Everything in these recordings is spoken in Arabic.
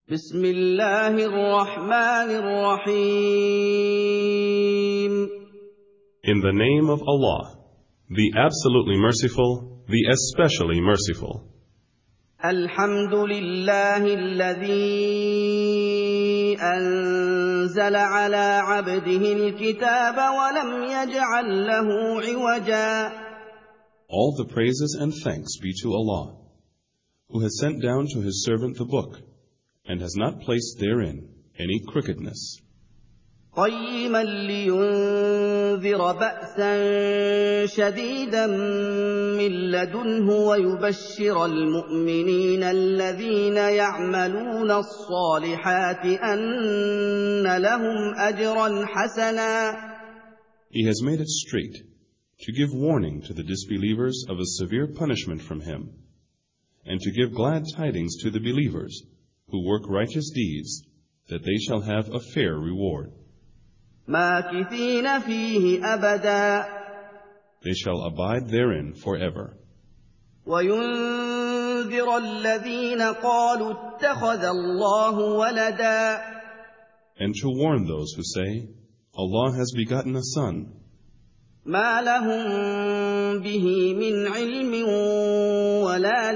بسم الله الرحمن الرحيم. In the name of Allah, the absolutely merciful, the especially merciful. الحمد لله الذي أنزل على عبده الكتاب ولم يجعل له عوجا. All the praises and thanks be to Allah, who has sent down to His servant the book, and has not placed therein any crookedness. قيما لينذر بأسا شديدا من لدنه ويبشر المؤمنين الذين يعملون الصالحات أن لهم أجرا حسنا. He has made it straight to give warning to the disbelievers of a severe punishment from Him, and to give glad tidings to the believers who work righteous deeds, that they shall have a fair reward. ماكثين فيه أبدا. They shall abide therein forever. وينذر الذين قالوا اتخذ الله ولدا. And to warn those who say, Allah has begotten a son. ما لهم به من علم ولا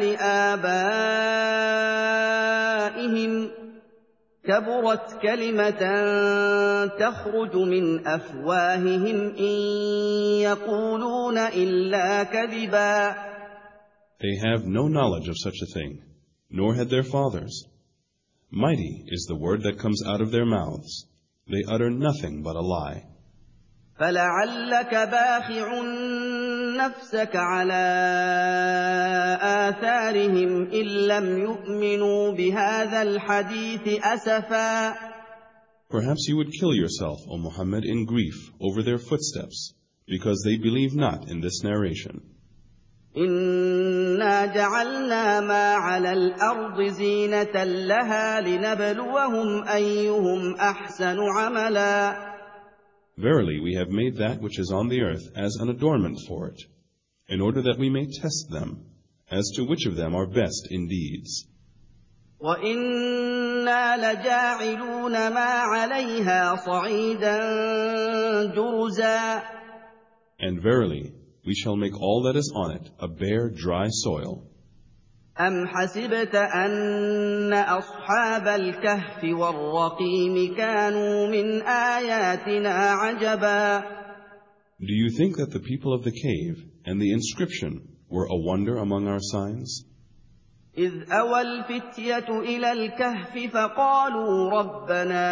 لآبائهم كبرت كلمة تخرج من أفواههم إن يقولون إلا كذبا. They have no knowledge of such a thing, nor had their fathers. Mighty is the word that comes out of their mouths. They utter nothing but a lie. فلعلك باخع نفسك على آثارهم إن لم يؤمنوا بهذا الحديث أسفا. Perhaps you would kill yourself, O Muhammad, in grief over their footsteps, because they believe not in this narration. إنا جعلنا ما على الأرض زينة لها لنبلوهم أيهم أحسن عملا. Verily, we have made that which is on the earth as an adornment for it, in order that we may test them as to which of them are best in deeds. وَإِنَّا لَجَاعِلُونَ مَا عَلَيْهَا صَعِيدًا جُرُزًا. And verily, we shall make all that is on it a bare, dry soil. أَمْ حَسِبْتَ أَنَّ أَصْحَابَ الْكَهْفِ وَالرَّقِيمِ كَانُوا مِنْ آيَاتِنَا عَجَبًا. Do you think that the people of the cave and the inscription were a wonder among our signs? إِذْ أَوَى الْفِتْيَةُ إِلَى الْكَهْفِ فَقَالُوا رَبَّنَا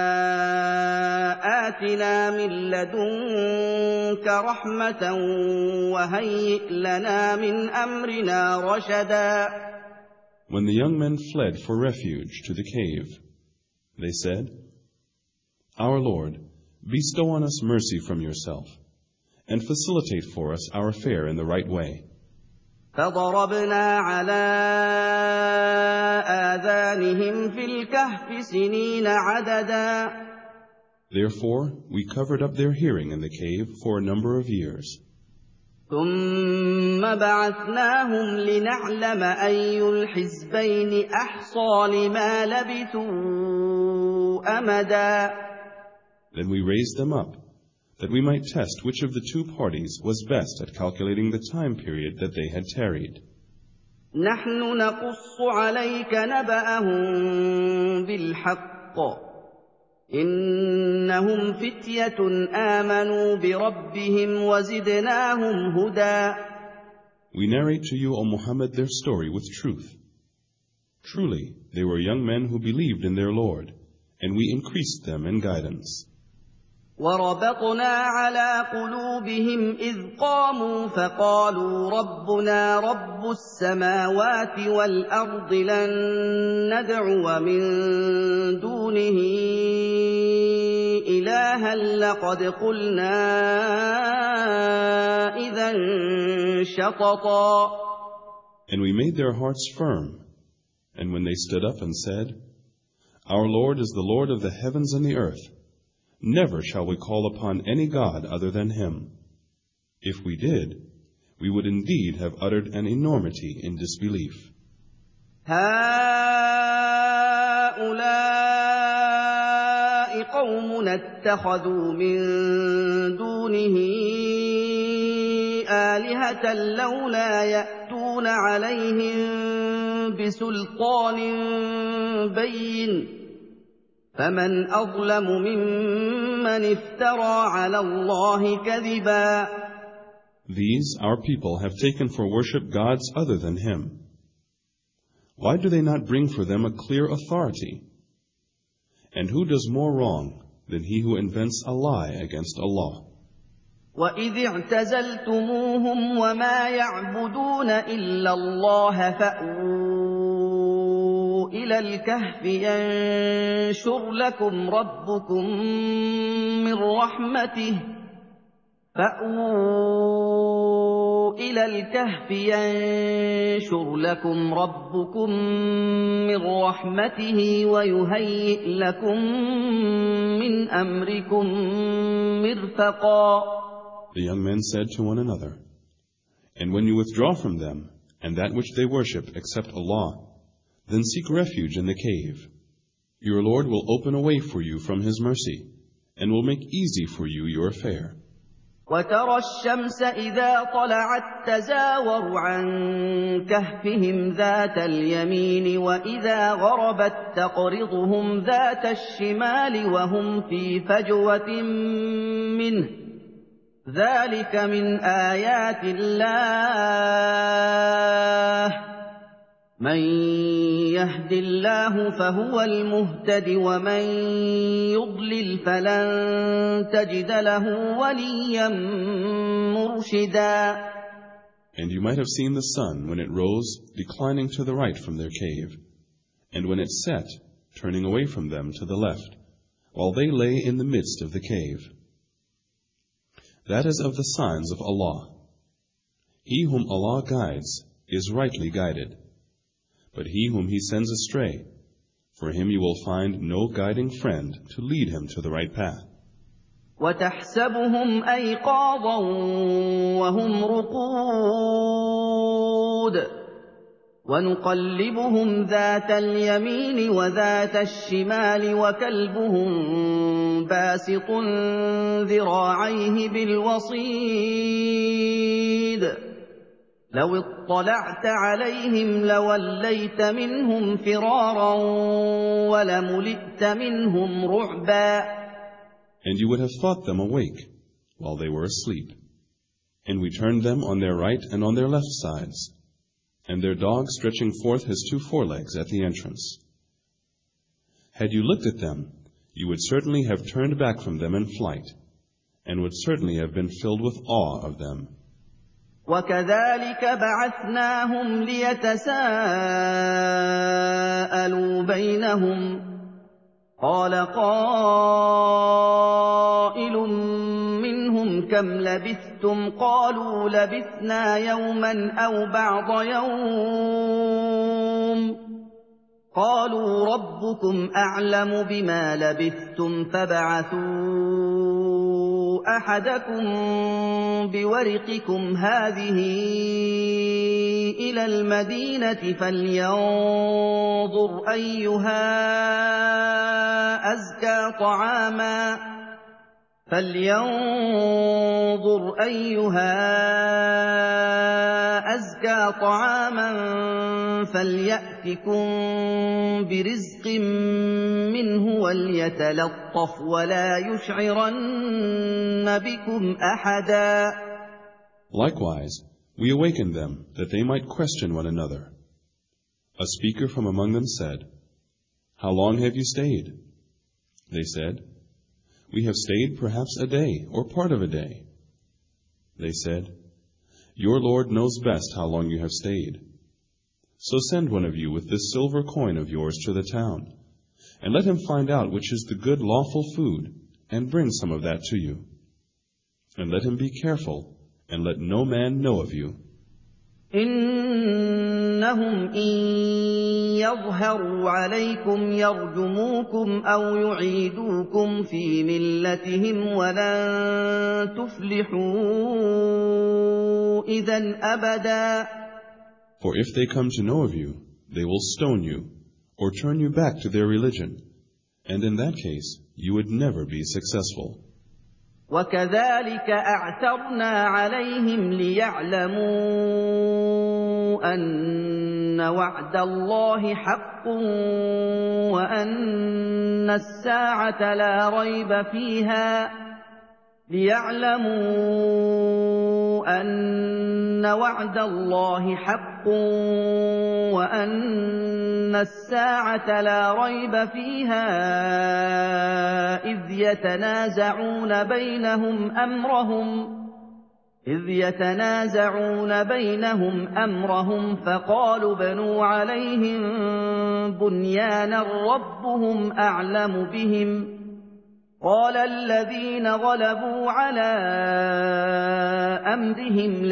آتِنَا مِن لَّدُنكَ رَحْمَةً وَهَيِّئْ لَنَا مِنْ أَمْرِنَا رَشَدًا. When the young men fled for refuge to the cave, they said, Our Lord, bestow on us mercy from yourself, and facilitate for us our affair in the right way. فَضَرَبْنَا عَلَىٰ آذَانِهِمْ فِي الْكَهْفِ سِنِينَ عَدَدًا. Therefore, we covered up their hearing in the cave for a number of years. ثُمَّ بَعَثْنَاهُمْ لِنَعْلَمَ أَيُّ الْحِزْبَيْنِ أَحْصَىٰ لِمَا لَبِثُوا أَمَدًا. Then we raised them up, that we might test which of the two parties was best at calculating the time period that they had tarried. نَحْنُ نَقُصُّ عَلَيْكَ نَبَأَهُم بِالْحَقِّ إِنَّهُمْ فِتْيَةٌ آمَنُوا بِرَبِّهِمْ وَزِدْنَاهُمْ هُدًى. We narrate to you, O Muhammad, their story with truth. Truly, they were young men who believed in their Lord, and we increased them in guidance. وَرَبَطْنَا عَلَىٰ قُلُوبِهِمْ إِذْ قَامُوا فَقَالُوا رَبُّنَا رَبُّ السَّمَاوَاتِ وَالْأَرْضِ لَن نَّدْعُوَ مِن دُونِهِ إِلَٰهًا لَّقَدْ قُلْنَا إِذًا شَطَطًا. And we made their hearts firm, and when they stood up and said, Our Lord is the Lord of the heavens and the earth, never shall we call upon any God other than Him. If we did, we would indeed have uttered an enormity in disbelief. هَٰؤُلَاءِ قوم اتخذوا من دونه آلهة لولا يأتون عليهم بسلطان بين فمن أظلم ممن افترى على الله كذبا. These, our people, have taken for worship gods other than Him. Why do they not bring for them a clear authority? And who does more wrong than he who invents a lie against Allah? وَإِذِ اعْتَزَلْتُمُوهُمْ وَمَا يَعْبُدُونَ إِلَّا اللَّهَ فَأْوُوا إِلَى الْكَهْفِ يَنشُرْ لَكُمْ رَبُّكُم مِّن رَّحْمَتِهِ وَيُهَيِّئْ لَكُم مِّنْ أَمْرِكُم مِّرْفَقًا. The young men said to one another, And when you withdraw from them, and that which they worship except Allah, then seek refuge in the cave. Your Lord will open a way for you from His mercy, and will make easy for you your affair. وَتَرَى الشَّمْسَ إِذَا طَلَعَت تَّزَاوَرُ عَن كَهْفِهِمْ ذَاتَ الْيَمِينِ وَإِذَا غَرَبَت تَّقْرِضُهُمْ ذَاتَ الشِّمَالِ وَهُمْ فِي فَجْوَةٍ مِّنْهُ ۚ ذَلِكَ مِنْ آيَاتِ اللَّهِ ۚ مَن يَهْدِ اللَّهُ فَهُوَ الْمُهْتَدِ وَمَن يُضْلِلْ فَلَن تَجِدَ لَهُ وَلِيًّا مُّرْشِدًا. And you might have seen the sun when it rose declining to the right from their cave, and when it set turning away from them to the left, while they lay in the midst of the cave. That is of the signs of Allah. He whom Allah guides is rightly guided, but he whom He sends astray, for him you will find no guiding friend to lead him to the right path. وَتَحْسَبُهُمْ أَيْقَاظًا وَهُمْ رُقُودٌ وَنُقَلِّبُهُمْ ذَاتَ الْيَمِينِ وَذَاتَ الشِّمَالِ وَكَلْبُهُم بَاسِطٌ ذِرَاعَيْهِ بِالْوَصِيدِ لَوِ اطَّلَعْتَ عَلَيْهِمْ لَوَلَّيْتَ مِنْهُمْ فِرَارًا وَلَمُلِئْتَ مِنْهُمْ رُعْبًا. And you would have thought them awake while they were asleep. And we turned them on their right and on their left sides, and their dog stretching forth his 2 forelegs at the entrance. Had you looked at them, you would certainly have turned back from them in flight, and would certainly have been filled with awe of them. وَكَذَلِكَ بَعَثْنَاهُمْ لِيَتَسَاءَلُوا بَيْنَهُمْ قَالَ قَائِلٌ مِّنْهُمْ كَمْ لَبِثْتُمْ قَالُوا لَبِثْنَا يَوْمًا أَوْ بَعْضَ يَوْمٍ قَالُوا رَبُّكُمْ أَعْلَمُ بِمَا لَبِثْتُمْ فَابْعَثُوا أَحَدَكُم بِوَرِقِكُمْ هَٰذِهِ إِلَى الْمَدِينَةِ فَلْيَنظُرْ أَيُّهَا أَزْكَىٰ طَعَامًا فَلْيَأْتِكُم بِرِزْقٍ مِّنْهُ وَلْيَتَلَطَّفْ وَلَا يُشْعِرَنَّ بِكُمْ أَحَدًا. Likewise, we awakened them that they might question one another. A speaker from among them said, How long have you stayed? They said, We have stayed perhaps a day or part of a day. They said, Your Lord knows best how long you have stayed. So send one of you with this silver coin of yours to the town, and let him find out which is the good lawful food, and bring some of that to you. And let him be careful, and let no man know of you. إِنَّهُمْ إِن يَظْهَرُوا عَلَيْكُمْ يَرْجُمُوكُمْ أَوْ يُعِيدُوكُمْ فِي مِلَّتِهِمْ وَلَن تُفْلِحُوا إِذًا أَبَدًا. For if they come to know of you, they will stone you, or turn you back to their religion, And in that case, you would never be successful. وكذلك أعثرنا عليهم ليعلموا أن وعد الله حق وأن الساعة لا ريب فيها إذ يتنازعون بينهم أمرهم فقالوا ابْنُوا عليهم بنيانا ربهم أعلم بهم قال الذين غلبوا على أمرهم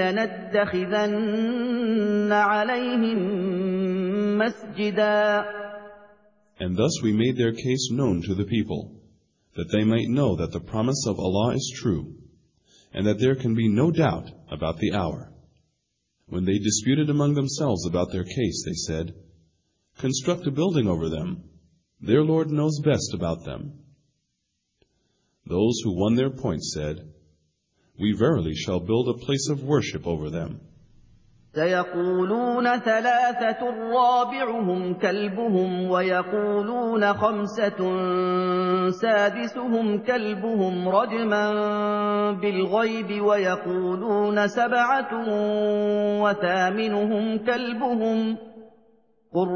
لنتخذن عليهم مسجدا. And thus we made their case known to the people, that they might know that the promise of Allah is true, and that there can be no doubt about the hour. When they disputed among themselves about their case, they said, "Construct a building over them. Their Lord knows best about them." Those who won their point said, "We verily shall build a place of worship over them." سيقولون ثلاثة رابعهم كلبهم ويقولون خمسة سادسهم كلبهم رجما بالغيب ويقولون سبعة وثامنهم كلبهم قل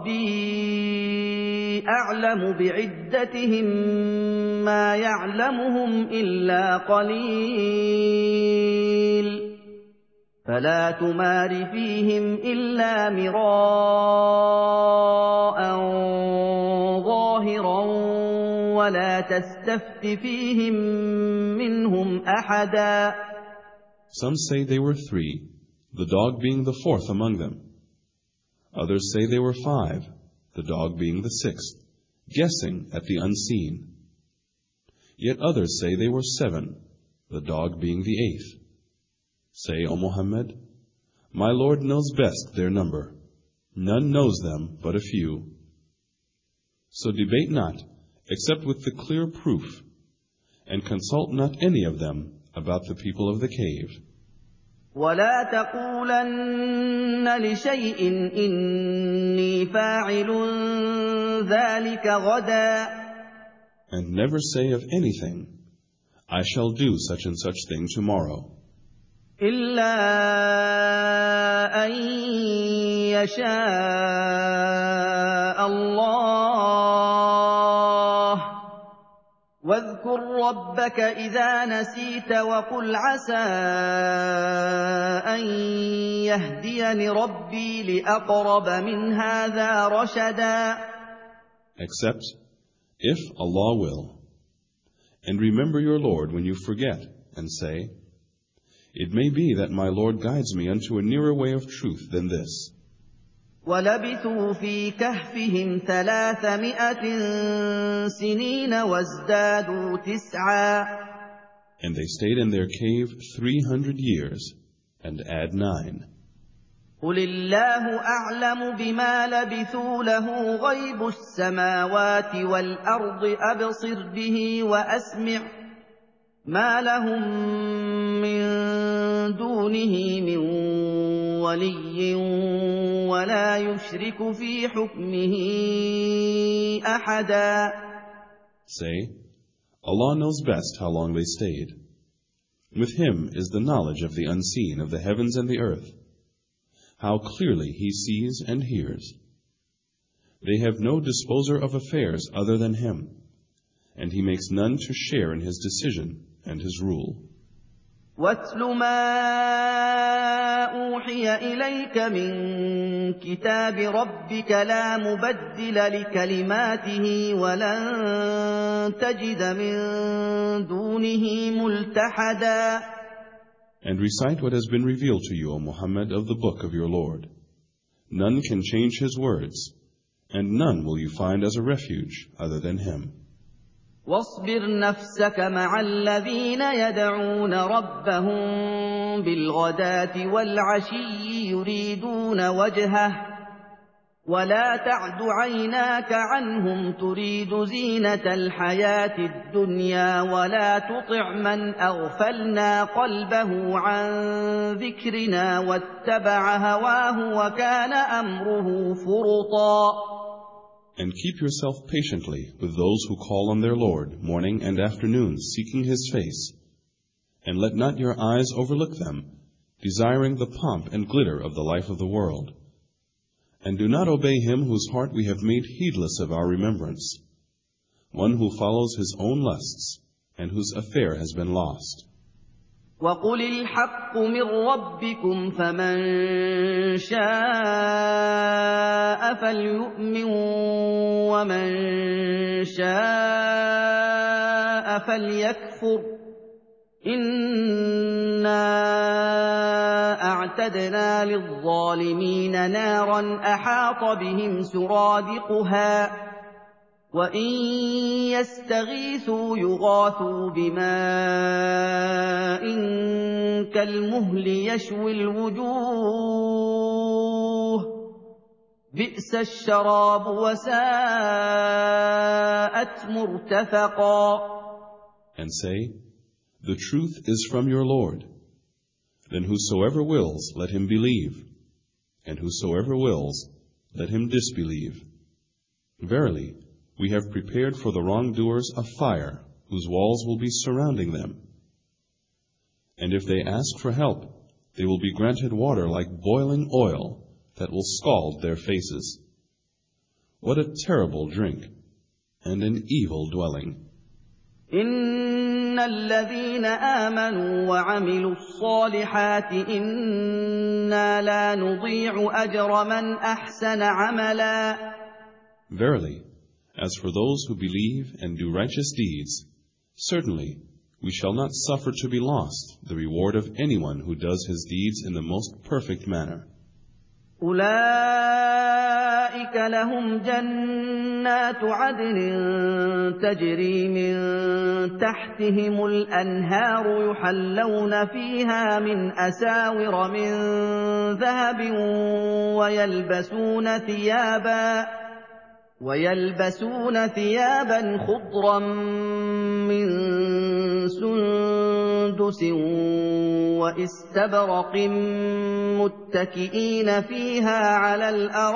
ربي أعلم بعدتهم ما يعلمهم إلا قليل فلا تمار فيهم إلا مراء ظاهرا ولا تستفت فيهم منهم أحدا. Some say they were 3, the dog being the 4th among them. Others say they were 5, the dog being the 6th, guessing at the unseen. Yet others say they were 7, the dog being the 8th. Say, O Muhammad, my Lord knows best their number. None knows them but a few. So debate not, except with the clear proof, and consult not any of them about the people of the cave. ولا تقولن لشيء إني فاعل ذلك غدا. And never say of anything, I shall do such and such thing tomorrow. إلا أن يشاء الله واذكر ربك إذا نسيت وقل عسى أن يهديني ربي لأقرب من هذا رشدا. Except if Allah will. And remember your Lord when you forget, and say, it may be that my Lord guides me unto a nearer way of truth than this. وَلَبِثُوا فِي كَهْفِهِمْ 300 سِنِينَ وَازْدَادُوا 9. And they stayed in their cave 300 years, and add 9. قُلِ اللَّهُ أَعْلَمُ بِمَا لَبِثُوا لَهُ غَيْبُ السَّمَاوَاتِ وَالْأَرْضِ أَبْصِرْ بِهِ وَأَسْمِعْ مَا لَهُم مِّن دُونِهِ مِن وَلِيٍّ وَلَا يُشْرِكُ فِي حُكْمِهِ أَحَدًا. Say, Allah knows best how long they stayed. With Him is the knowledge of the unseen of the heavens and the earth, how clearly He sees and hears. They have no disposer of affairs other than Him, and He makes none to share in His decision and His rule. وَاتْلُ مَا أُوحِيَ إِلَيْكَ مِن كِتَابِ رَبِّكَ لَا مُبَدِّلَ لِكَلِمَاتِهِ وَلَن تَجِدَ مِن دُونِهِ مُلْتَحَدًا. And recite what has been revealed to you, O Muhammad, of the book of your Lord. None can change His words, and none will you find as a refuge other than Him. وَاصْبِرْ نَفْسَكَ مَعَ الَّذِينَ يَدْعُونَ رَبَّهُم بِالْغَدَاةِ وَالْعَشِيِّ يُرِيدُونَ وَجْهَهُ ولا تعد عيناك عنهم تريد زينة الحياة الدنيا ولا تطع من أغفلنا قلبه عن ذكرنا واتبع هواه وكان أمره فرطا. And keep yourself patiently with those who call on their Lord morning and afternoon, seeking His face. And let not your eyes overlook them, desiring the pomp and glitter of the life of the world. And do not obey him whose heart we have made heedless of our remembrance, one who follows his own lusts, and whose affair has been lost. وَقُلِ الْحَقُّ مِنْ رَبِّكُمْ فَمَنْ شَاءَ فَلْيُؤْمِنْ وَمَنْ شَاءَ فَلْيَكْفُرْ إِنَّا أَعْتَدْنَا لِلظَّالِمِينَ نَارًا أَحَاطَ بِهِمْ سُرَادِقُهَا وَإِنْ يَسْتَغِيثُوا يُغَاثُوا بِمَاءٍ كَالْمُهْلِ يَشْوِي الْوُجُوهَ بِئْسَ الشَّرَابُ وَسَاءَتْ مُرْتَفَقًا. And say, the truth is from your Lord. Then whosoever wills, let him believe, and whosoever wills, let him disbelieve. Verily, we have prepared for the wrongdoers a fire, whose walls will be surrounding them. And if they ask for help, they will be granted water like boiling oil that will scald their faces. What a terrible drink, and an evil dwelling. إِنَّ الَّذِينَ آمَنُوا وَعَمِلُوا الصَّالِحَاتِ إِنَّا لَا نُضِيعُ أَجْرَ مَنْ أَحْسَنَ عَمَلًا. Verily, as for those who believe and do righteous deeds, certainly we shall not suffer to be lost the reward of anyone who does his deeds in the most perfect manner. أُولَئِكَ لَهُمْ جَنَّاتُ عَدْنٍ تَجْرِي مِن تَحْتِهِمُ الْأَنْهَارُ يُحَلَّوْنَ فِيهَا مِنْ أَسَاوِرَ مِن ذَهَبٍ وَيَلْبَسُونَ ثِيَابًا خُضْرًا مِّن سُندُسٍ وَإِسْتَبْرَقٍ مُّتَّكِئِينَ فِيهَا عَلَى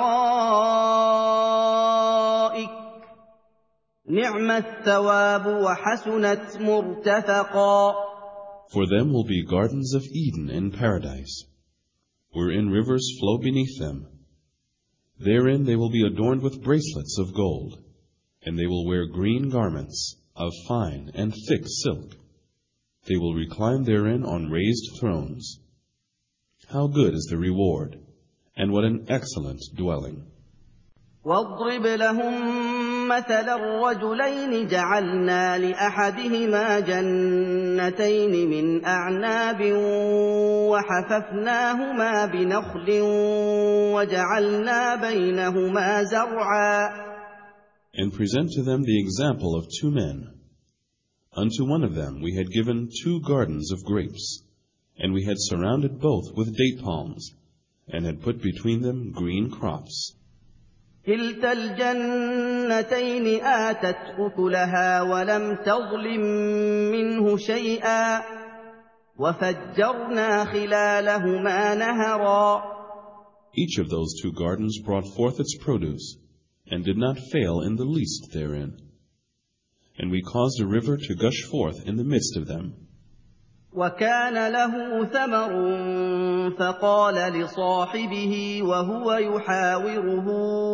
الْأَرَائِكِ نِعْمَ الثَّوَابُ وَحَسُنَتْ مُرْتَفَقًا. For them will be gardens of Eden in paradise, wherein rivers flow beneath them. Therein they will be adorned with bracelets of gold, and they will wear green garments of fine and thick silk. They will recline therein on raised thrones. How good is the reward, and what an excellent dwelling. وَاضْرِبْ لَهُم مَّثَلًا رَّجُلَيْنِ جَعَلْنَا لِأَحَدِهِمَا جَنَّتَيْنِ مِنْ أَعْنَابٍ وَحَفَفْنَاهُمَا بِنَخْلٍ وَجَعَلْنَا بَيْنَهُمَا زَرْعًا. And present to them the example of two men. Unto one of them we had given 2 gardens of grapes, and we had surrounded both with date palms, and had put between them green crops. كِلْتَا الْجَنَّتَيْنِ آتَتْ أُكُلَهَا وَلَمْ تَظْلِم مِّنْهُ شَيْئًا وَفَجَّرْنَا خِلَالَهُمَا نَهَرًا. Each of those 2 gardens brought forth its produce, and did not fail in the least therein. And we caused a river to gush forth in the midst of them. وَكَانَ لَهُ ثَمَرٌ فَقَالَ لِصَاحِبِهِ وَهُوَ يُحَاوِرُهُ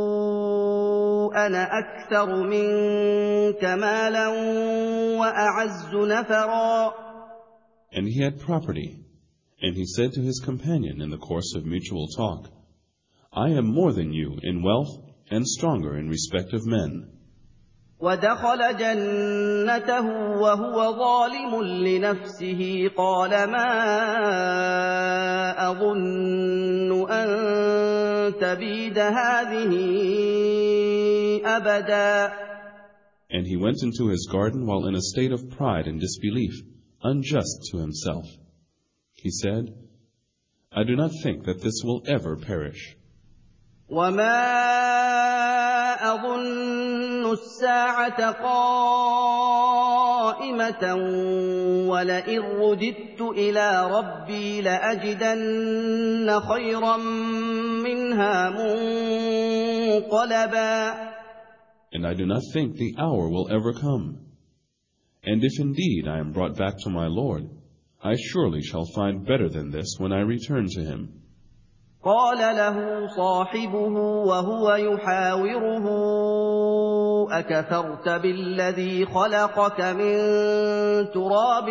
أَنَا أَكْثَرُ مِنكَ مَالًا وَأَعَزُّ نَفَرًا. And he had property, and he said to his companion in the course of mutual talk, I am more than you in wealth and stronger in respect of men. وَدَخَلَ جَنَّتَهُ وَهُوَ ظَالِمٌ لِّنَفْسِهِ قَالَ مَا أَظُنُّ أَن تَبِيدَ هَٰذِهِ أَبَدًا. And he went into his garden while in a state of pride and disbelief, unjust to himself. He said, I do not think that this will ever perish. وما أظن الساعة قائمة ولئن رددت إلى ربي لأجدن خيرا منها منقلبا. And I do not think the hour will ever come. And if indeed I am brought back to my Lord, I surely shall find better than this when I return to him. قال له صاحبه وهو يحاوره أكفرت بالذي خلقك من تراب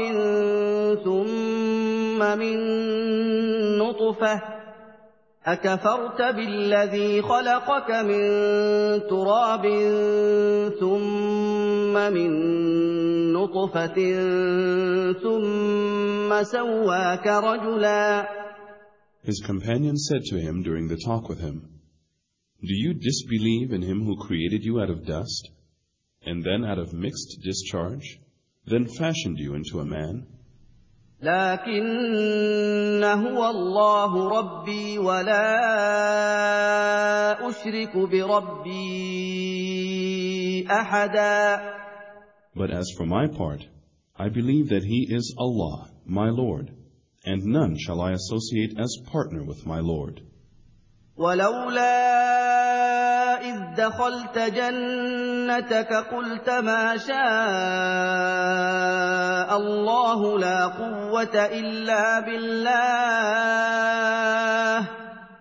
ثم من نطفة ثم سواك رجلا. His companion said to him during the talk with him, Do you disbelieve in him who created you out of dust, and then out of mixed discharge, then fashioned you into a man? لكن هو الله ربي ولا أشرك بربي أحدا. But as for my part, I believe that he is Allah, my Lord, and none shall I associate as partner with my Lord. ولولا إذ دخلت جنتك قلت ما شاء الله لا قوة إلا بالله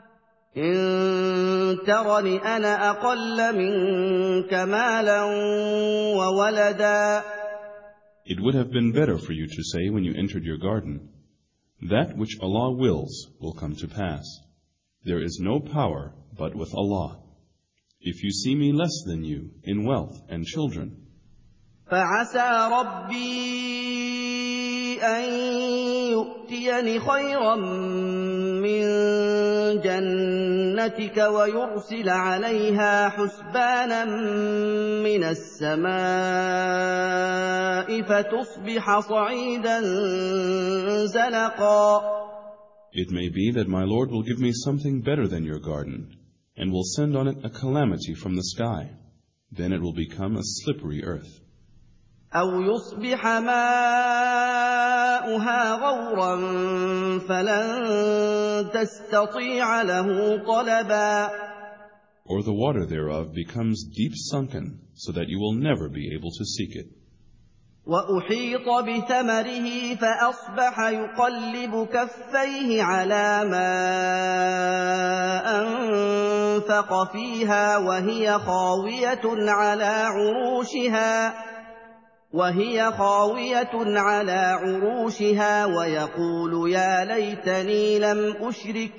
إن ترني أنا أقل منك مالا وولدا. It would have been better for you to say when you entered your garden, That which Allah wills will come to pass. There is no power but with Allah. If you see me less than you in wealth and children, فعسى ربي أن يؤتيني خيرا من جنتك ويرسل عليها حسبانا من السماء فتصبح صعيدا زلقا. It may be that my Lord will give me something better than your garden, and will send on it a calamity from the sky. Then it will become a slippery earth. أو يصبح ماؤها غورا فلن تستطيع له طلبا. Or the water thereof becomes deep sunken, so that you will never be able to seek it. وأحيط بثمره فأصبح يقلب كفيه على ما أنفق فيها وهي خاوية على عروشها ويقول يا ليتني لم أشرك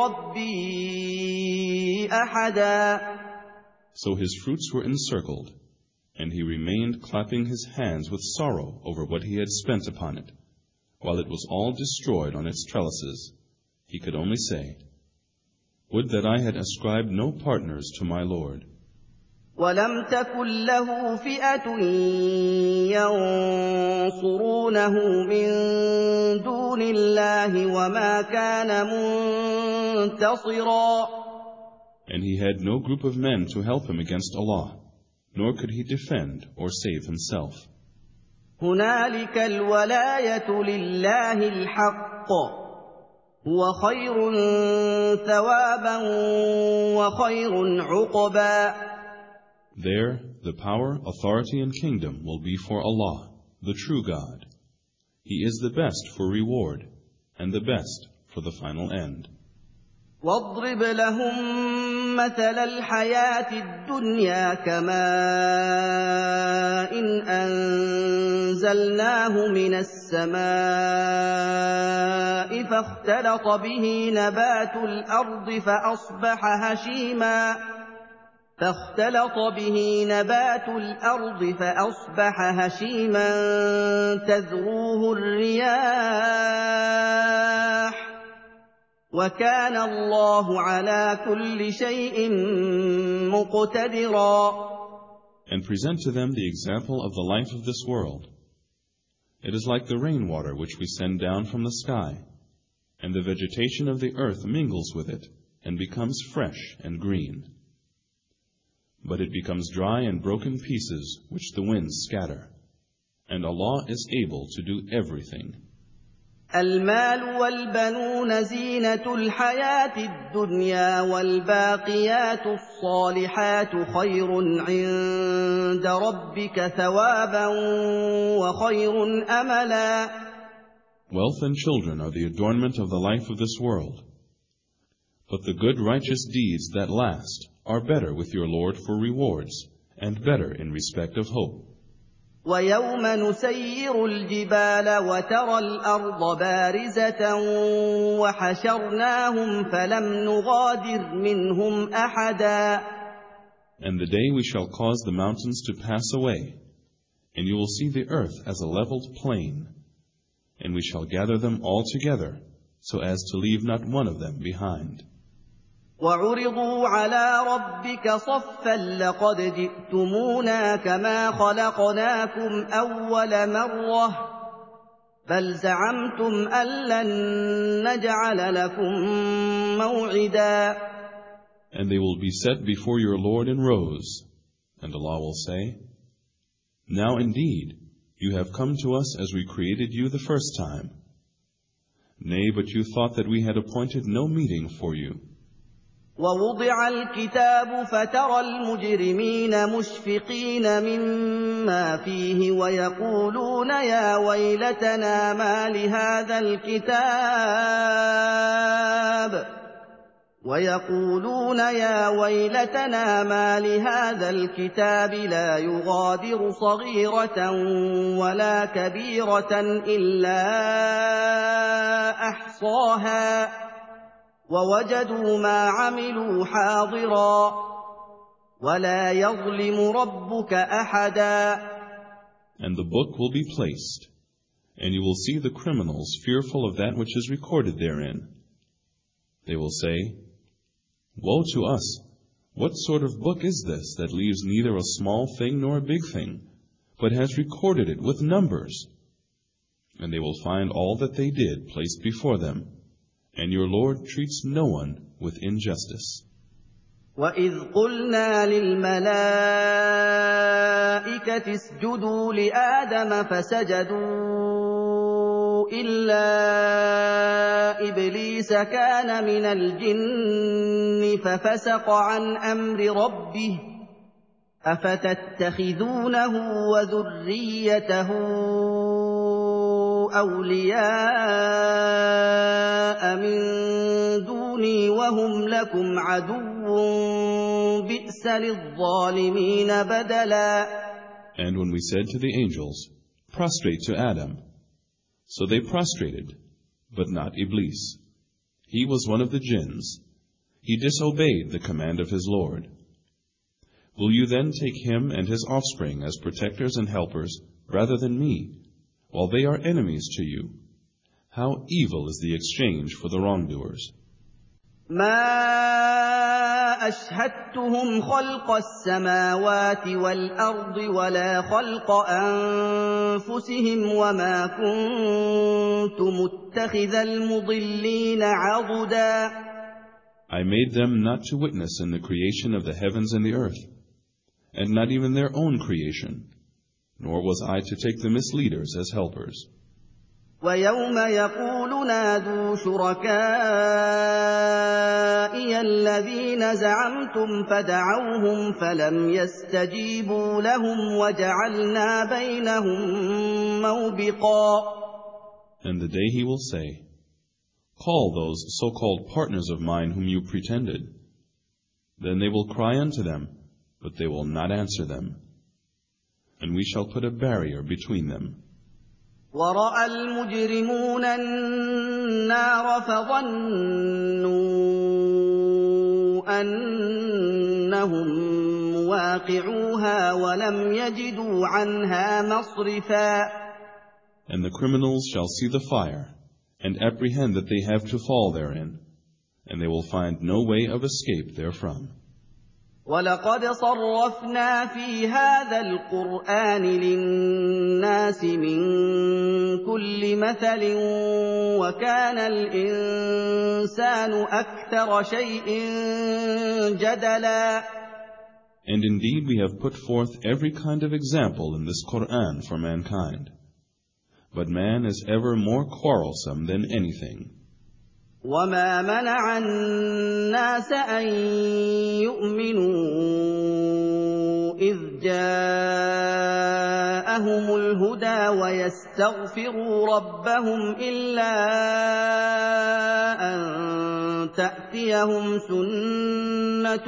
بربي أحدا. So his fruits were encircled, and he remained clapping his hands with sorrow over what he had spent upon it, while it was all destroyed on its trellises. He could only say, Would that I had ascribed no partners to my Lord. ولم تكن له فئة ينصرونه من دون الله وما كان منتصرا. And he had no group of men to help him against Allah, nor could he defend or save himself. هنالك الولاية لله الحق هو خير ثوابا وخير عقبا. There, the power, authority, and kingdom will be for Allah, the true God. He is the best for reward, and the best for the final end. واضرب لهم مثل الحياة الدنيا كماء إن أنزلناه من السماء فاختلط به نبات الأرض فأصبح هشيما تذروه الرياح وكان الله على كل شيء مقتدرا. And present to them the example of the life of this world. It is like the rainwater which we send down from the sky, and the vegetation of the earth mingles with it, and becomes fresh and green. But it becomes dry and broken pieces, which the winds scatter. And Allah is able to do everything. المال والبنون زينة الحياة الدنيا والباقيات الصالحات خير عند ربك ثوابا وخير أملا. Wealth and children are the adornment of the life of this world. But the good righteous deeds that last are better with your Lord for rewards, and better in respect of hope. وَيَوْمَ نُسَيِّرُ الْجِبَالَ وَتَرَى الْأَرْضَ بَارِزَةً وَحَشَرْنَاهُمْ فَلَمْ نُغَادِرْ مِنْهُمْ أَحَدًا. And the day we shall cause the mountains to pass away, and you will see the earth as a leveled plain, and we shall gather them all together, so as to leave not one of them behind. وَعُرِضُوا عَلَىٰ رَبِّكَ صَفًّا لَّقَدْ جِئْتُمُونَا كَمَا خَلَقْنَاكُمْ أَوَّلَ مَرَّةٍ بَلْ زَعَمْتُمْ أَن لَّن نَّجْعَلَ لَكُم مَّوْعِدًا. And they will be set before your Lord in rows, and Allah will say, Now indeed, you have come to us as we created you the first time. Nay, but you thought that we had appointed no meeting for you. وَوُضِعَ الْكِتَابُ فَتَرَى الْمُجْرِمِينَ مُشْفِقِينَ مِمَّا فِيهِ وَيَقُولُونَ يَا وَيْلَتَنَا مَا لِهَٰذَا الْكِتَابِ لَا يُغَادِرُ صَغِيرَةً وَلَا كَبِيرَةً إِلَّا أَحْصَاهَا وَوَجَدُوا مَا عَمِلُوا حَاضِرًا وَلَا يَظْلِمُ رَبُّكَ أَحَدًا. And the book will be placed, and you will see the criminals fearful of that which is recorded therein. They will say, Woe to us! What sort of book is this that leaves neither a small thing nor a big thing, but has recorded it with numbers? And they will find all that they did placed before them, and your Lord treats no one with injustice. وَإِذْ قُلْنَا لِلْمَلَائِكَةِ اسْجُدُوا لِآدَمَ فَسَجَدُوا إِلَّا إِبْلِيسَ كَانَ مِنَ الْجِنِّ فَفَسَقَ عَنْ أَمْرِ رَبِّهِ أَفَتَتَّخِذُونَهُ وَذُرِّيَّتَهُ أَوْلِيَاءَ مِن دُونِي وَهُمْ لَكُمْ عَدُوٌّ بِئْسَ لِلظَّالِمِينَ بَدَلًا. And when we said to the angels, Prostrate to Adam, so they prostrated, but not Iblis. He was one of the jinns. He disobeyed the command of his Lord. Will you then take him and his offspring as protectors and helpers rather than me, while they are enemies to you? How evil is the exchange for the wrongdoers. مَا أَشْهَدتُّهُمْ خَلْقَ السَّمَاوَاتِ وَالْأَرْضِ وَلَا خَلْقَ أَنفُسِهِمْ وَمَا كُنتُ مُتَّخِذَ الْمُضِلِّينَ عَضُدًا. I made them not to witness in the creation of the heavens and the earth, and not even their own creation, nor was I to take the misleaders as helpers. وَيَوْمَ يَقُولُ نَادُوا شُرَكَائِيَ الَّذِينَ زَعَمْتُمْ فَدَعَوْهُمْ فَلَمْ يَسْتَجِيبُوا لَهُمْ وَجَعَلْنَا بَيْنَهُم مَّوْبِقًا. And the day he will say, Call those so-called partners of mine whom you pretended. Then they will cry unto them, but they will not answer them. And we shall put a barrier between them. وَرَأَى الْمُجْرِمُونَ النَّارَ فَظَنُّوا أَنَّهُم مُّوَاقِعُوهَا وَلَمْ يَجِدُوا عَنْهَا مَصْرِفًا. And the criminals shall see the fire, and apprehend that they have to fall therein, and they will find no way of escape therefrom. وَلَقَدْ صَرَّفْنَا فِي هَٰذَا الْقُرْآنِ لِلنَّاسِ مِن كُلِّ مَثَلٍ وَكَانَ الْإِنسَانُ أَكْثَرَ شَيْءٍ جَدَلًا. And indeed we have put forth every kind of example in this Qur'an for mankind. But man is ever more quarrelsome than anything. وَمَا مَنَعَ النَّاسَ أَن يُؤْمِنُوا إِذْ جَاءَهُمُ الْهُدَىٰ وَيَسْتَغْفِرُوا رَبَّهُمْ إِلَّا أَن تَأْتِيَهُمْ سُنَّةُ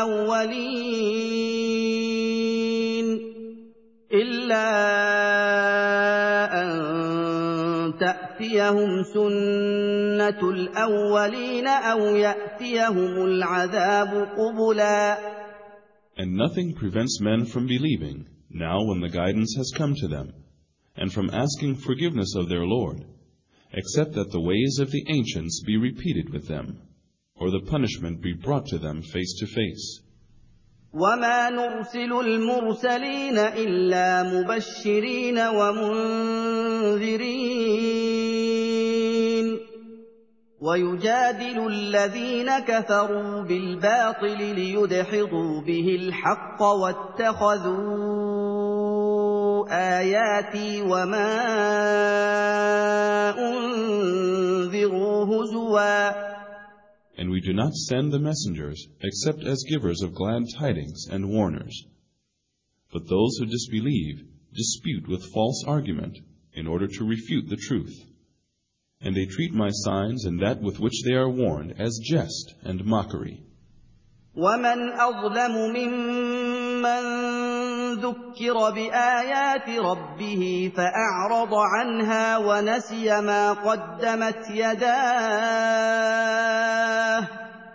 الْأَوَّلِينَ أَوْ يَأْتِيَهُمُ الْعَذَابُ قُبُلًا. And nothing prevents men from believing, now when the guidance has come to them, and from asking forgiveness of their Lord, except that the ways of the ancients be repeated with them, or the punishment be brought to them face to face. وَمَا نُرْسِلُ الْمُرْسَلِينَ إِلَّا مُبَشِّرِينَ وَمُنذِرِينَ وَيُجَادِلُ الَّذِينَ كَفَرُوا بِالْبَاطِلِ لِيُدْحِضُوا بِهِ الْحَقَّ وَاتَّخَذُوا آيَاتِي وَمَا أُنذِرُوا هُزُوًا. And we do not send the messengers except as givers of glad tidings and warners. But those who disbelieve dispute with false argument in order to refute the truth. And they treat my signs and that with which they are warned as jest and mockery. وَمَنْ أَظْلَمُ مِمَّنْ ذُكِّرَ بِآيَاتِ رَبِّهِ فَأَعْرَضَ عَنْهَا وَنَسِيَ مَا قَدَّمَتْ يَدَاهُ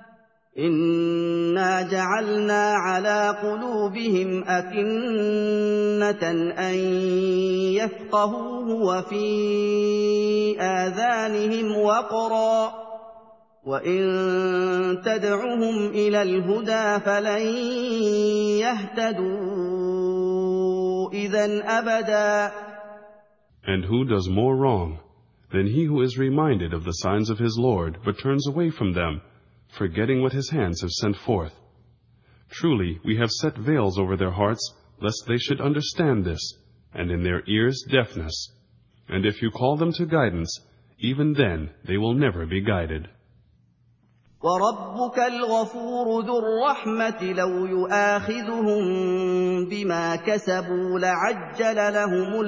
إِنَّا جَعَلْنَا عَلَىٰ قُلُوبِهِمْ أَكِنَّةً أَن يَفْقَهُوهُ وَفِي آذَانِهِمْ وَقْرًا وَإِن تَدْعُهُمْ إِلَى الْهُدَىٰ فَلَن يَهْتَدُوا إِذًا أَبَدًا. And who does more wrong than he who is reminded of the signs of his Lord, but turns away from them, forgetting what his hands have sent forth? Truly, we have set veils over their hearts, lest they should understand this, and in their ears deafness. And if you call them to guidance, even then they will never be guided. وَرَبُّكَ الْغَفُورُ ذُو الرَّحْمَةِ لَوْ يُؤَاخِذُهُم بِمَا كَسَبُوا لَعَجَّلَ لَهُمُ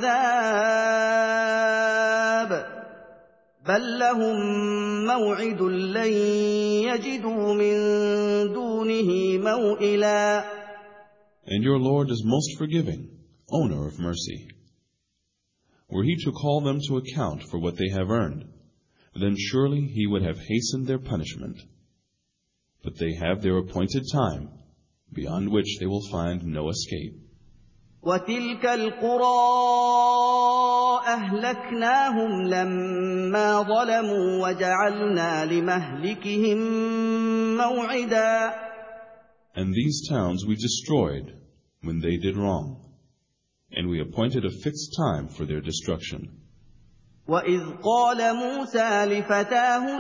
الْعَذَابَ بَل لَّهُم مَّوْعِدٌ لَّن يَجِدُوا مِن دُونِهِ مَوْئِلًا. And your Lord is most forgiving, owner of mercy. Were he to call them to account for what they have earned, then surely he would have hastened their punishment. But they have their appointed time, beyond which they will find no escape. وَتِلْكَ الْقُرَىٰ أَهْلَكْنَاهُمْ لَمَّا ظَلَمُوا وَجَعَلْنَا لِمَهْلِكِهِم مَّوْعِدًا. And these towns we destroyed when they did wrong, and we appointed a fixed time for their destruction. وَإِذْ قَالَ مُوسَىٰ لِفَتَاهُ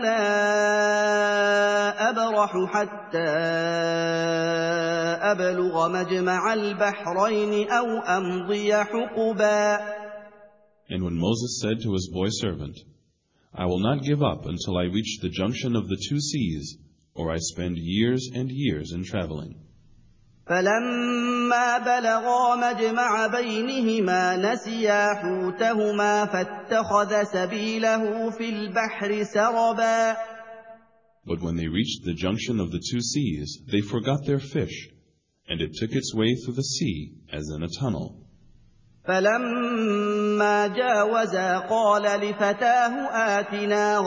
لَا أَبْرَحُ حَتَّىٰ أَبْلُغَ مَجْمَعَ الْبَحْرَيْنِ أَوْ أَمْضِيَ حُقُبًا. And when Moses said to his boy servant, I will not give up until I reach the junction of the two seas, or I spend years and years in traveling. فَلَمَّا بَلَغَا مَجْمَعَ بَيْنِهِمَا نَسِيَا حُوتَهُمَا فَاتَّخَذَ سَبِيلَهُ فِي الْبَحْرِ سَرَبًا. But when they reached the junction of the two seas, they forgot their fish, and it took its way through the sea as in a tunnel. فَلَمَّا جَاوَزَا قَالَ لِفَتَاهُ آتِنَا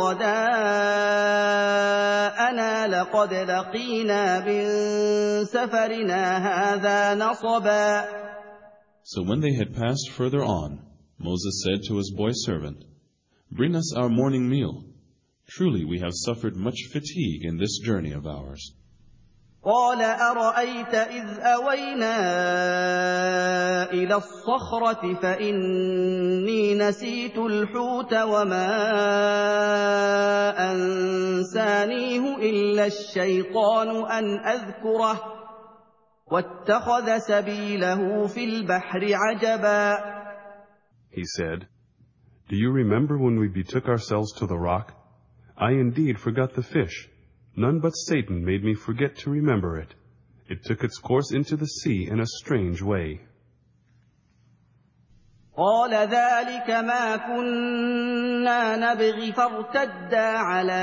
غَدَاءَنَا لَقَدْ لَقِينَا مِن سَفَرِنَا هَٰذَا نَصَبًا. So when they had passed further on, Moses said to his boy servant, Bring us our morning meal. Truly we have suffered much fatigue in this journey of ours. قال أرأيت إذ أوينا إلى الصخرة فإني نسيت الحوت وما أنسانيه إلا الشيطان أن أذكره واتخذ سبيله في البحر عجبا. He said, Do you remember when we betook ourselves to the rock? I indeed forgot the fish. None but Satan made me forget to remember it. It took its course into the sea in a strange way. قال ذلك ما كنا نبغي فارتدا على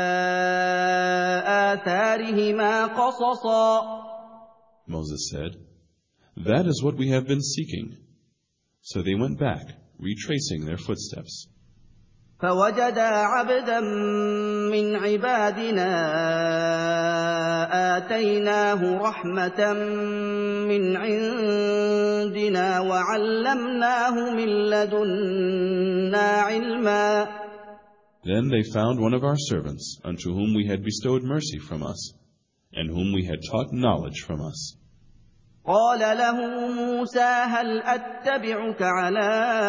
آثارهما قصصا. Moses said, That is what we have been seeking. So they went back, retracing their footsteps. فوجدا عبدا من عبادنا آتيناه رحمة من عندنا وعلمناه من لدنا علما. Then they found one of our servants, unto whom we had bestowed mercy from us, and whom we had taught knowledge from us. قال له موسى هل أتبعك على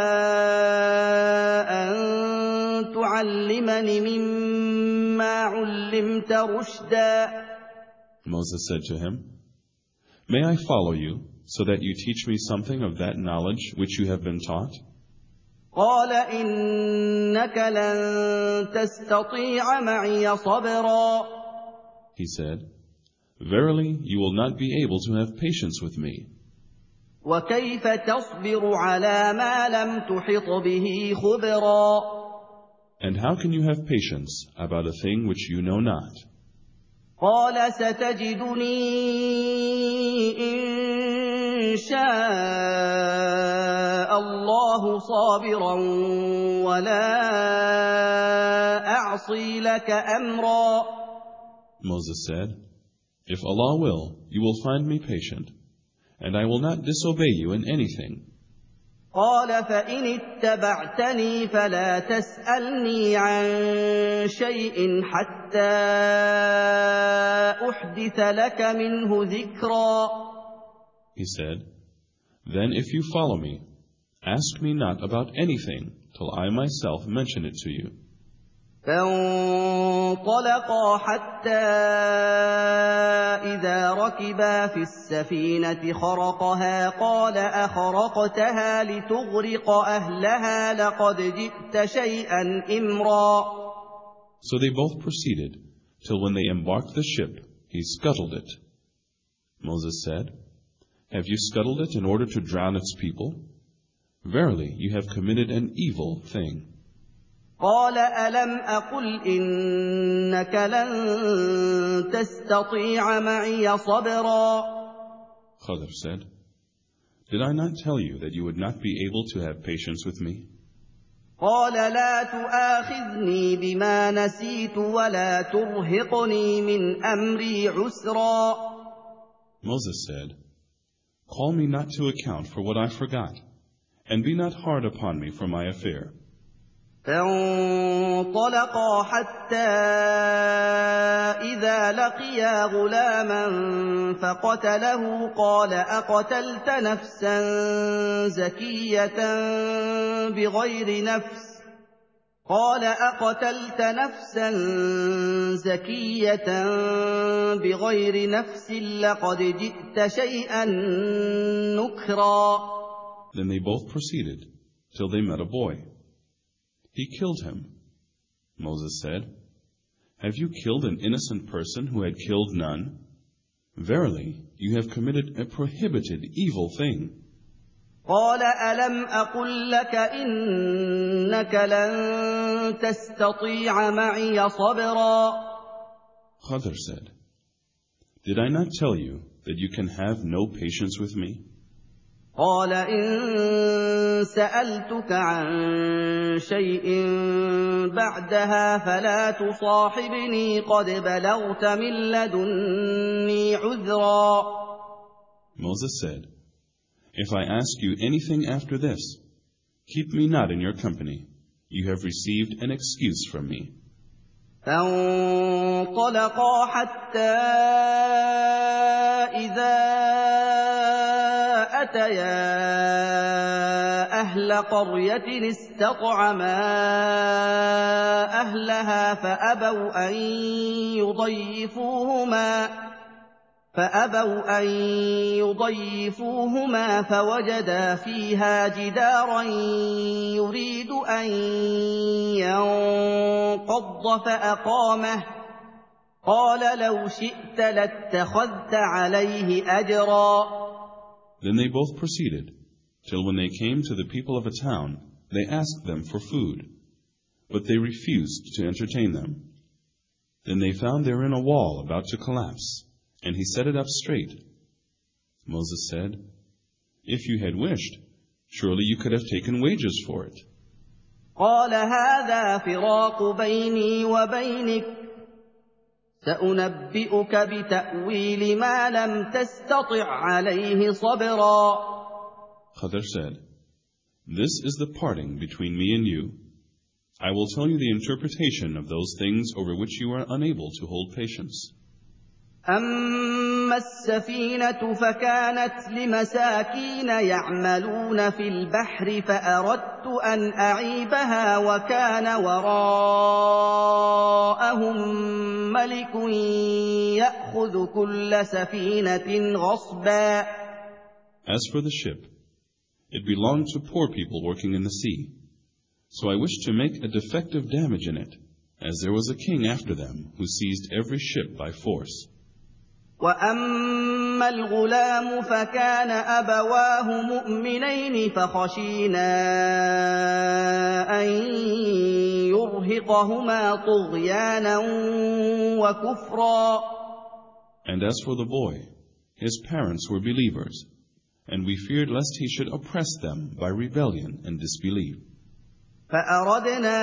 أن تعلمني مما علمت رشدا. Moses said to him, May I follow you, so that you teach me something of that knowledge which you have been taught? قال إنك لن تستطيع معي صبرا. He said, Verily, you will not be able to have patience with me. وكيف تصبر على ما لم تحط به خبرا. And how can you have patience about a thing which you know not? قال ستجدني إن شاء الله صابرا ولا أعصي لك أمرا. Moses said, If Allah will, you will find me patient, and I will not disobey you in anything. قال فإن اتبعتني فلا تسألني عن شيء حتى أحدث لك منه ذكرا. He said, Then if you follow me, ask me not about anything till I myself mention it to you. فانطلقا حتى إذا ركبا في السفينة خرقها قال أخرقتها لتغرق أهلها لقد جئت شيئا إمرا. So they both proceeded, till when they embarked the ship, he scuttled it. Moses said, Have you scuttled it in order to drown its people? Verily, you have committed an evil thing. قال ألم أقل إنك لن تستطيع معي صبرا. Khadr said, Did I not tell you that you would not be able to have patience with me? قال لا تؤاخذني بما نسيت ولا ترهقني من أمري عسرا. Moses said, Call me not to account for what I forgot, and be not hard upon me for my affair. فانطلقا حتى إذا لقيا غلاما فقتله قال أقتلت نفسا زكية بغير نفس لقد جئت شيئا نكرا. Then they both proceeded, till they met a boy. He killed him. Moses said, Have you killed an innocent person who had killed none? Verily, you have committed a prohibited evil thing. قال ألم أقل لك إنك لن تستطيع معي صبرا. Khadr said, Did I not tell you that you can have no patience with me? قال إن سألتك عن شيء بعدها فلا تصاحبني قد بلغت من لدني عذرا. Moses said, If I ask you anything after this, keep me not in your company. You have received an excuse from me. فانطلقا حتى إذا أتيا أهل قرية استطعما أهلها فأبوا أن يضيفوهما فوجدا فيها جدارا يريد أن ينقض فأقامه قال لو شئت لاتخذت عليه أجرا. Then they both proceeded, till when they came to the people of a town, they asked them for food, but they refused to entertain them. Then they found therein a wall about to collapse, and he set it up straight. Moses said, "If you had wished, surely you could have taken wages for it." قال هذا فراق بيني وبينك سأنبئك بتأويل ما لم تستطع عليه صبرا. Khadr said, "This is the parting between me and you. I will tell you the interpretation of those things over which you are unable to hold patience. أما السفينة فكانت لمساكين يعملون في البحر فأردت أن أعيبها وكان وراءهم ملك يأخذ كل سفينة غصبا. As for the ship, it belonged to poor people working in the sea. So I wished to make a defective damage in it, as there was a king after them who seized every ship by force. وأما الغلام فكان أبواه مؤمنين فخشينا أن يرهقهما طغيانا وكفرا. And as for the boy, his parents were believers, and we feared lest he should oppress them by rebellion and disbelief. فأردنا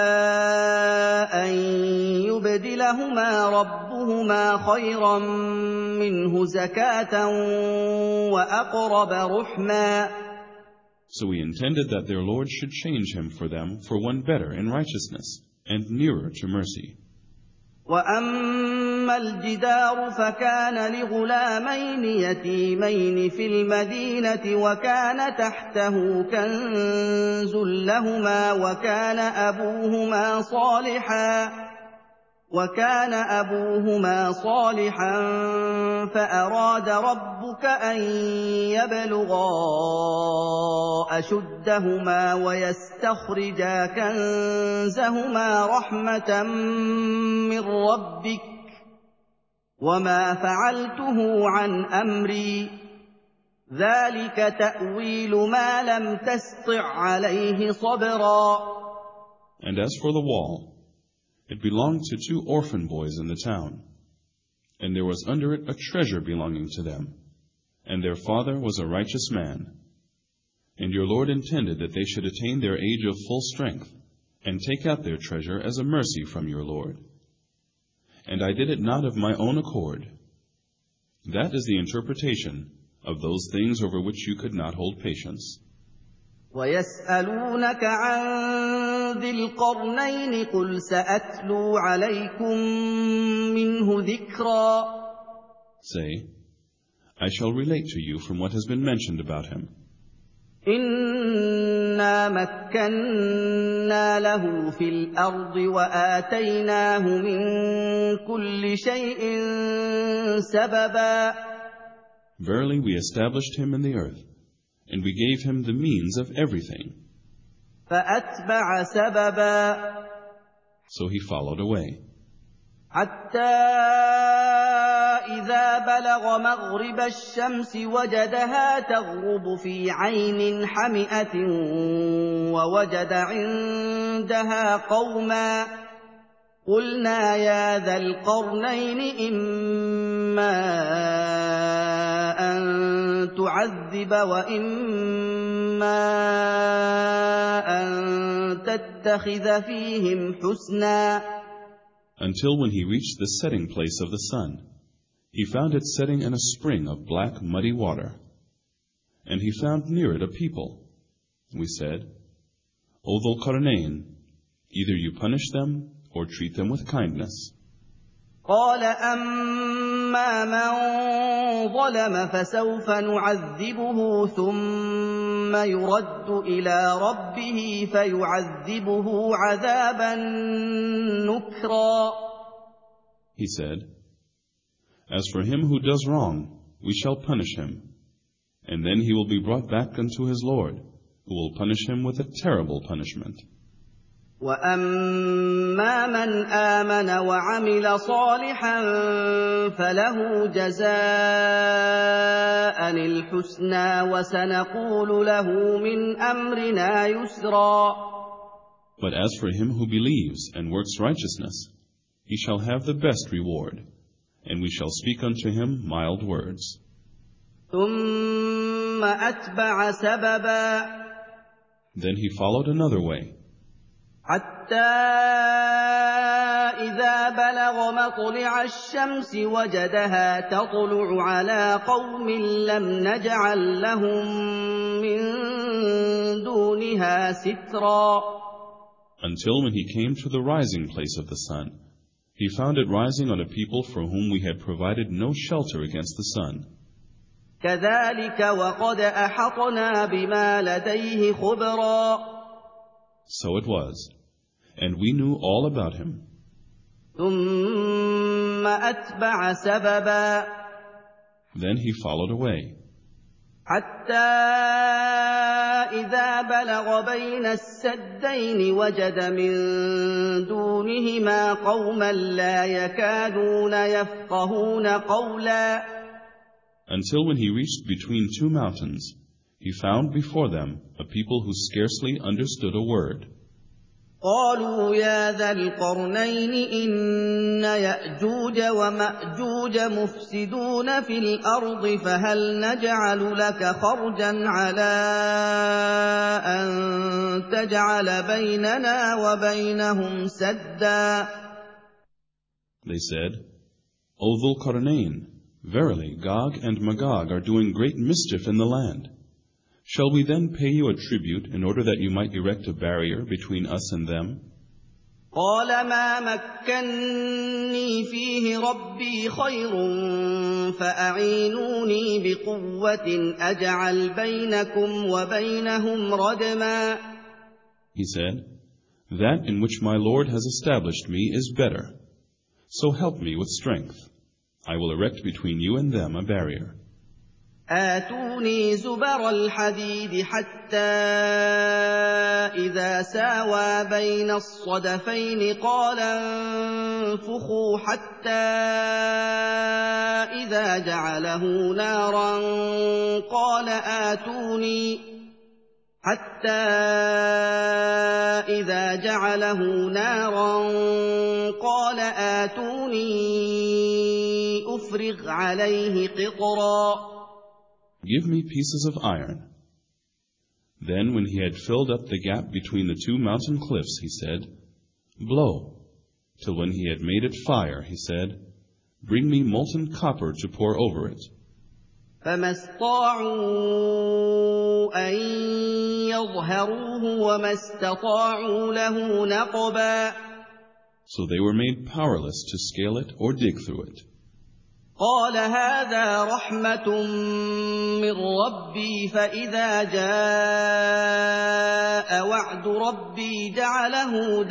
أن يبدلهما ربهما خيرا منه زكاة وأقرب رحما. So we intended that their Lord should change him for them for one better in righteousness and nearer to mercy. وأما الجدار فكان لغلامين يتيمين في المدينة وكان تحته كنز لهما وكان أبوهما صالحا فأراد ربك أن يبلغا أشدهما ويستخرجا كنزهما رحمة من ربك وما فعلته عن أمري ذلك تأويل ما لم تسطع عليه صبرا. And as for the wall, it belonged to two orphan boys in the town, and there was under it a treasure belonging to them, and their father was a righteous man. And your Lord intended that they should attain their age of full strength, and take out their treasure as a mercy from your Lord. And I did it not of my own accord. That is the interpretation of those things over which you could not hold patience. وَيَسْأَلُونَكَ عَنْ ذِي الْقَرْنَيْنِ قُلْ سَأَتْلُو عَلَيْكُمْ مِنْهُ ذِكْرًا. Say, I shall relate to you from what has been mentioned about him. إِنَّا مَكَّنَّا لَهُ فِي الْأَرْضِ وَآتَيْنَاهُ مِنْ كُلِّ شَيْءٍ سَبَبًا. Verily we established him in the earth, and we gave him the means of everything. فَأَتْبَعَ سَبَبًا. So he followed away. حَتَّى إِذَا بَلَغَ مَغْرِبَ الشَّمْسِ وَجَدَهَا تَغْرُبُ فِي عَيْنٍ حَمِئَةٍ وَوَجَدَ عِندَهَا قَوْمًا قُلْنَا يَا ذَا الْقَرْنَيْنِ إِمَّا أَن تُعَذِّبَ وَإِمَّا أَن تَتَّخِذَ فِيهِمْ حُسْنًا. Until when he reached the setting place of the sun, he found it setting in a spring of black muddy water. And he found near it a people. We said, O Dhul Qarnayn, either you punish them, or treat them with kindness. قال أما من ظلم فسوف نعذبه ثم يرد إلى ربه فيعذبه عذابا نكرا. He said, As for him who does wrong, we shall punish him, and then he will be brought back unto his Lord, who will punish him with a terrible punishment. وَأَمَّا مَنْ آمَنَ وَعَمِلَ صَالِحًا فَلَهُ جَزَاءً الْحُسْنَىٰ وَسَنَقُولُ لَهُ مِنْ أَمْرِنَا يُسْرًا. But as for him who believes and works righteousness, he shall have the best reward, and we shall speak unto him mild words. ثُمَّ أَتْبَعَ سَبَبًا. Then he followed another way, حتى إذا بلغ مطلع الشمس وجدها تطلع على قوم لم نجعل لهم من دونها سترا. until when he came to the rising place of the sun, he found it rising on a people for whom we had provided no shelter against the sun. كذلك وقد أحطنا بما لديه خبرا. So it was, and we knew all about him. ثم أتبع سببا. Then he followed away, حتى إذا بلغ بين السدين وجد من دونهما قوما لا يكادون يفقهون قولا. until when he reached between two mountains, he found before them a people who scarcely understood a word. قالوا يا ذا القرنين إن يأجوج ومأجوج مفسدون في الأرض فهل نجعل لك خرجا على أن تجعل بيننا وبينهم سدا. They said, O Dhul-Qarnayn, verily Gog and Magog are doing great mischief in the land. Shall we then pay you a tribute in order that you might erect a barrier between us and them? قال ما مكني فيه ربي خير فأعينوني بقوة أجعل بينكم وبينهم ردما. He said, That in which my Lord has established me is better. So help me with strength. I will erect between you and them a barrier. آتوني زبر الحديد حتى إذا ساوى بين الصدفين قال انفخوا حتى إذا جعله نارا قال آتوني أفرغ عليه قطرا. Give me pieces of iron. Then when he had filled up the gap between the two mountain cliffs, he said, Blow. Till when he had made it fire, he said, Bring me molten copper to pour over it. فما استطاعوا أن يظهروه وما استطاعوا له نقبا. So they were made powerless to scale it or dig through it. قال هذا رحمة من ربي فإذا جاء وعد ربي جعله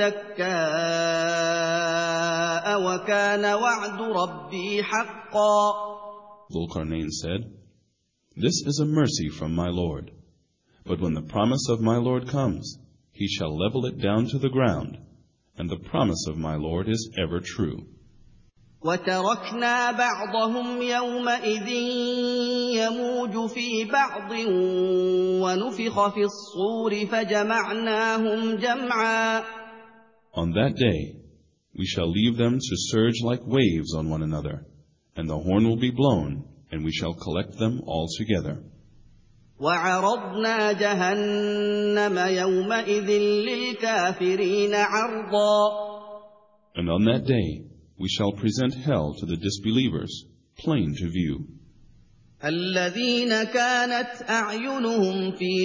دكاء وكان وعد ربي حقا. Dhul-Qarnayn said, This is a mercy from my Lord. But when the promise of my Lord comes, he shall level it down to the ground, and the promise of my Lord is ever true. وتركنا بعضهم يومئذ يموج في بعض ونفخ في الصور فجمعناهم جمعا. On that day, we shall leave them to surge like waves on one another, and the horn will be blown, and we shall collect them all together. وعرضنا جهنم يومئذ للكافرين عرضا. And on that day, we shall present hell to the disbelievers, plain to view. الذين كانت أعينهم في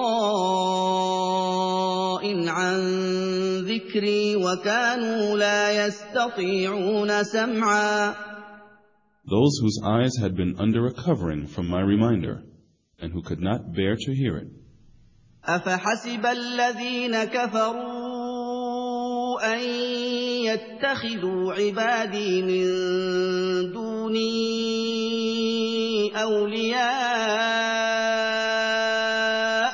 غطاء عن ذكري وكانوا لا يستطيعون سمعا. Those whose eyes had been under a covering from my reminder, and who could not bear to hear it. أفحسب الذين كفروا أن يتخذوا عبادي من دوني أولياء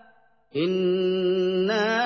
إنا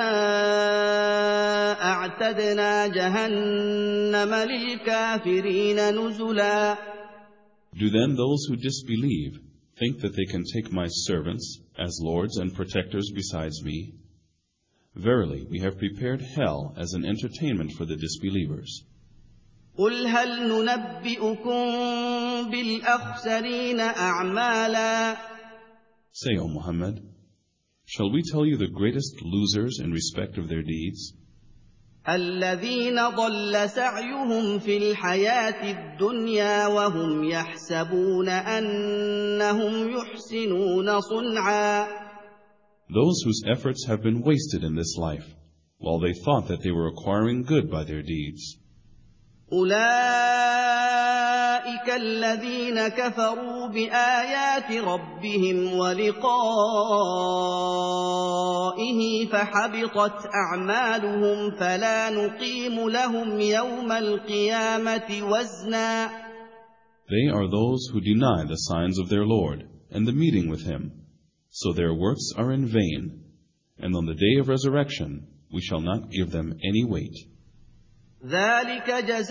أعتدنا جهنم للكافرين نزلا. Do then those who disbelieve think that they can take my servants as lords and protectors besides me? Verily, we have prepared hell as an entertainment for the disbelievers. قُلْ هَلْ نُنَبِّئُكُم بِالْأَخْسَرِينَ أَعْمَالًا. Say, O Muhammad, shall we tell you the greatest losers in respect of their deeds? الَّذِينَ ضَلَّ سَعْيُهُمْ فِي الْحَيَاةِ الدُّنْيَا وَهُمْ يَحْسَبُونَ أَنَّهُمْ يُحْسِنُونَ صُنْعًا. Those whose efforts have been wasted in this life, while they thought that they were acquiring good by their deeds. أُولَٰئِكَ الَّذِينَ كَفَرُوا بِآيَاتِ رَبِّهِمْ وَلِقَائِهِ فَحَبِطَتْ أَعْمَالُهُمْ فَلَا نُقِيمُ لَهُمْ يَوْمَ الْقِيَامَةِ وَزْنًا. They are those who deny the signs of their Lord and the meeting with Him, so their works are in vain, and on the day of resurrection we shall not give them any weight. ذَلِكَ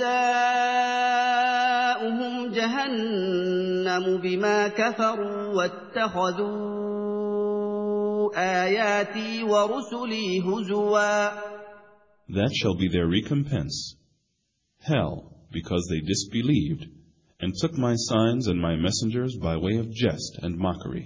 جَزَاؤُهُمْ جَهَنَّمُ بِمَا كَفَرُوا وَاتَّخَذُوا آيَاتِي وَرُسُلِي هُزُوًا. That shall be their recompense, hell, because they disbelieved and took my signs and my messengers by way of jest and mockery.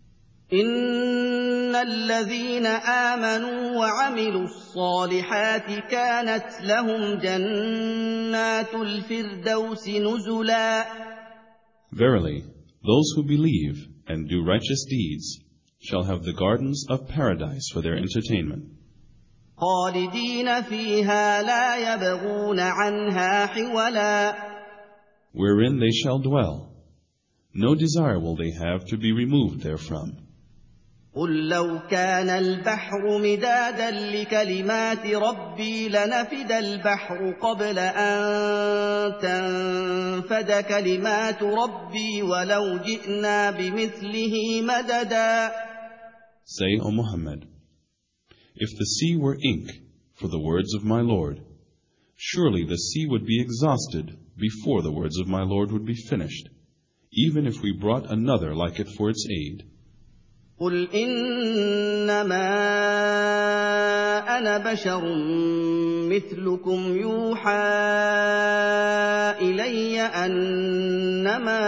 إِنَّ الَّذِينَ آمَنُوا وَعَمِلُوا الصَّالِحَاتِ كَانَتْ لَهُمْ جَنَّاتُ الْفِرْدَوْسِ نُزُلًا. Verily, those who believe and do righteous deeds shall have the gardens of paradise for their entertainment. خَالِدِينَ فِيهَا لَا يَبْغُونَ عَنْهَا حِوَلًا. Wherein they shall dwell. No desire will they have to be removed therefrom. قُل لَّوْ كَانَ الْبَحْرُ مِدَادًا لِّكَلِمَاتِ رَبِّي لَنَفِدَ الْبَحْرُ قَبْلَ أَن تَنفَدَ كَلِمَاتُ رَبِّي وَلَوْ جِئْنَا بِمِثْلِهِ مَدَدًا. Say, O Muhammad, if the sea were ink for the words of my Lord, surely the sea would be exhausted before the words of my Lord would be finished, even if we brought another like it for its aid. قُلْ إِنَّمَا أَنَا بَشَرٌ مِّثْلُكُمْ يُوحَىٰ إِلَيَّ أَنَّمَا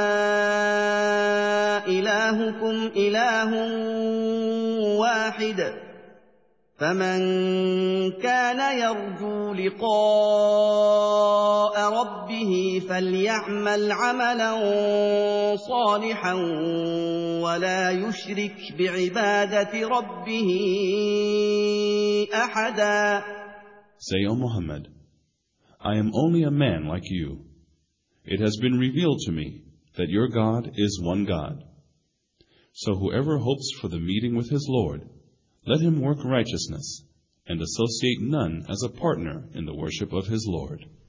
إِلَٰهُكُمْ إِلَٰهٌ وَاحِدٌ فَمَن كَانَ يَرْجُو لِقَاءَ رَبِّهِ فَلْيَعْمَلْ عَمَلًا صَالِحًا وَلَا يُشْرِكْ بِعِبَادَةِ رَبِّهِ أَحَدًا. Say, O Muhammad, I am only a man like you. It has been revealed to me that your God is one God. So whoever hopes for the meeting with his Lord, let him work righteousness, and associate none as a partner in the worship of his Lord.